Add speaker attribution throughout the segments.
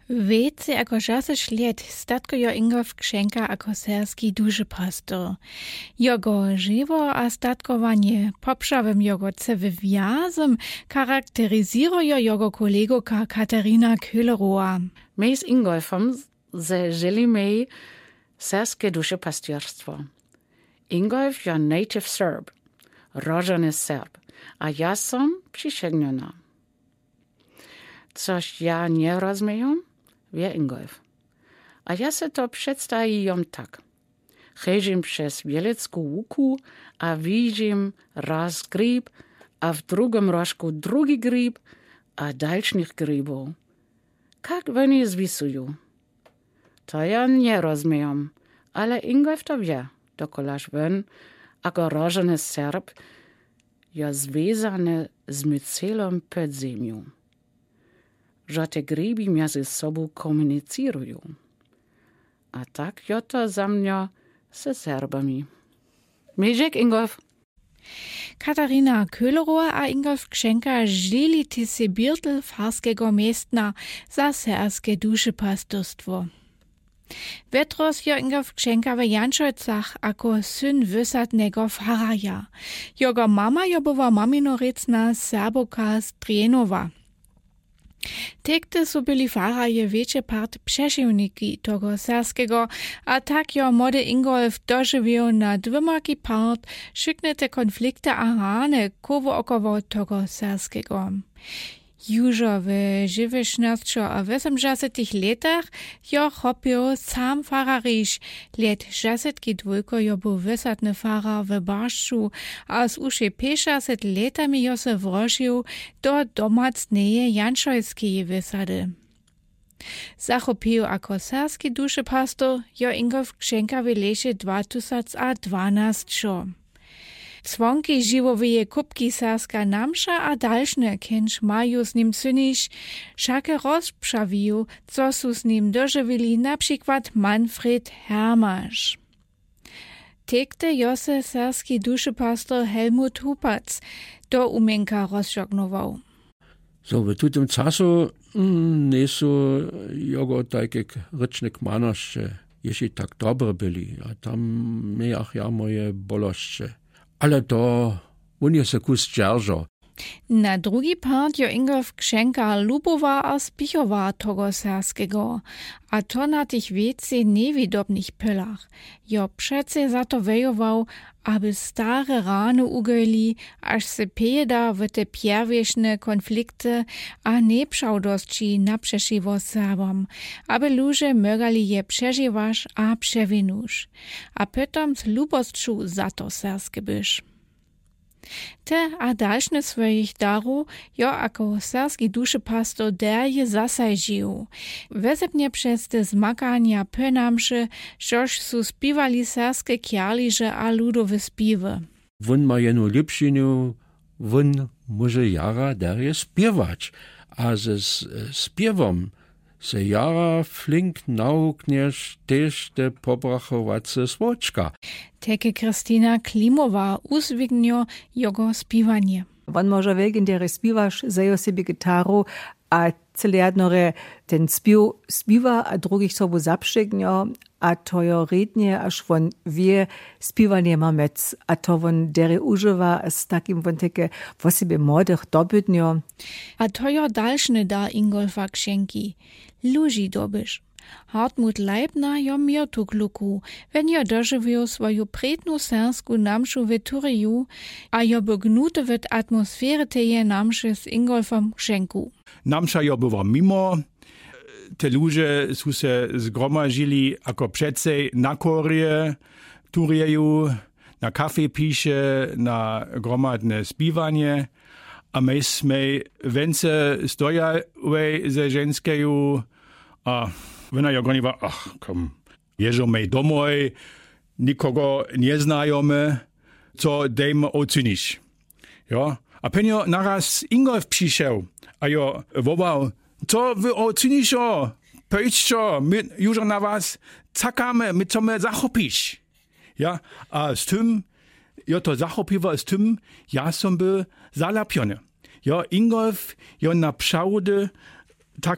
Speaker 1: Wiecie, jako 6 let statko jo Ingolf Kšenka jako serski duszepastor. Jego żywo a statkowanie poprzawym jego wywiazem charakteryzuje jego kolegoka Katarina Köhlerowa.
Speaker 2: My z Ingolfem zaželimy serskie duszepastierstwo. Ingolf je native Serb, rodzony Serb, a ja som przysięgniona. Coś ja nie rozumiem, wie Ingolf. A ja se to przedstawiam tak. Chodzim przez Wielecką łuku, a widzim raz grzyb, a w drugim rożku drugi grzyb, a dalszych grzybów. Jak oni zwisują? To ja nie rozumiem, ale Ingolf to wie, dokolaż wen, jako rożony Serb, je związany z mycelą pod ziemią. Że te grzyby między sobą komunikują. A tak je to za mnie ze Serbami. Miejek, Ingolf.
Speaker 1: Katarina Köhlerowa a Ingolf Kšenka želite se birtel farskiego miestna za serskie duszepastorstwo. Vetros jo Ingolf Kšenka w Janšojcach ako syn wysadnego faraja. Jego mama jo była maminorecna Serboka z Trienowa. Tekte so byli faraje wiecie part przesiwniki tego serskiego, a tak jo młody Ingolf dożywił na dwomaki part szyknete konflikty a rany koło około tego serskiego. Jużo w 1980 latach jo chopił sam farariš, let 62 jo był wysadny farar w Barszczu, a z uszy 50 latami jo se wrócił do domacneje Janšojskiej wysady. Zachopił jako serski duszepastor jo Ingolf Kšenka w lesie 2012. Członki živoveje kupki serska namša a dalšne kenč maju z nim syniš, šake rozpřaviju, co su s nim doživili na przykład Manfred Hermaš. Tekte jose serski duszepastor Helmut Hupac do umienka rozžognował.
Speaker 3: So, w tym czasu nie są jego takie ryczne kmanoszcze, jeśli tak dobre byli, a tam miach ja moje boloszcze. Ale to on se kus dzierżo.
Speaker 1: Na drugi part jo Ingolf Kšenka lubowa a spichowa tego serskiego, a to na tych wiece niewidobnych pylach. Jo przece za to wejował, aby stare rany ugojili, aż se pejeda w te pierwieszne konflikty a neprzałdosci naprzeszywo Serbom, aby ludzie mögali je przeżywać a przewinusz. A potom z lubostczu za to serskie byś. Te a dalszne swoich darów jo jako serski duszepastor derje zasajdził. Wezepnie przez te zmakania pönamszy, żoż su spiewali serskie kierliże a ludowe spiewy.
Speaker 3: Won ma jenu lipšinu, won może jara derje spiewać, a ze spiewom se jara flink naukniesz też te pobrachowace słoczka.
Speaker 1: Teke Kristina Klimowa uzwignio jego spiwanie.
Speaker 4: On może weg in der spiwaš zajo sobie gitaru, a celé ten spiwa, a drugich sobu zapšegnjo, a to jo rednie, až von wie spivanie ma mec, a to von dere używa z takim von teke wosebie młodych dobytnjo.
Speaker 1: A to jo dalszny da Ingolfa Kšenki. Luži dobyš. Hartmut Leibner jo miał tu kluku, wenn jo dożywił swoją prednu sersku namšu w Turiju, a jo begnute w atmosfery teje namše z Ingolfem Kšenku.
Speaker 5: Namša jo była mimo, te ludzie su se zgromadzili jako předsej na korje, Turiju, na kafe piše, na gromadne spiwanie, a my sme vence stojawej ze ženskeju, a ona jo goniła, ach, kom, jeżome domoj, nikogo nie znajome, co dejme oceniš. Jo? A penio naraz Ingolf přišel a jo wołał, co wy ocenišo, pojdźcio, my już na was czekamy, my co my zachopisz. Ja? A z tym, jo to zachopiwa z tym, ja som był zalapiony. Ja, Ingolf, jo naprawdę taki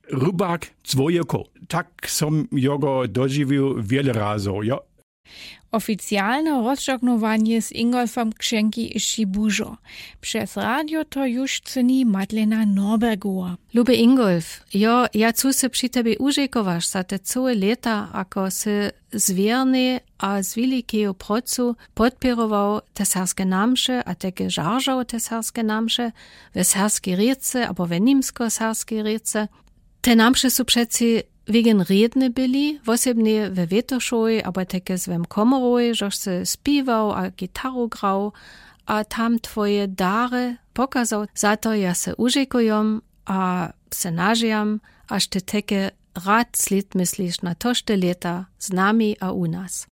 Speaker 5: rybak Cwojeko. Tak som jego dożywił wiele razy. Ja.
Speaker 1: Oficjalne rozżegnowanie z Ingolfem Księgi jeszcze bużo. Przez radio to już ceni Madlena Norbergowa.
Speaker 6: Lube Ingolf, ja chcę się przy tebe użekować za te całe lata, ako se zwierny a z wielkiego procu podpierował te serskie namsze, a takie żarzał te serskie namsze, we serskie riece, albo we nimsko-serskie riece. Te namsze są przeci wegen redne byli, wosebnie we Wetoszoje, aber takie zwem komoroje, żoż se spiwał a gitaru grał, a tam twoje dare pokazał. Zato ja se użekujom a se nažiam, aż ty takie rad slid myślisz na tošte leta z nami a u nas.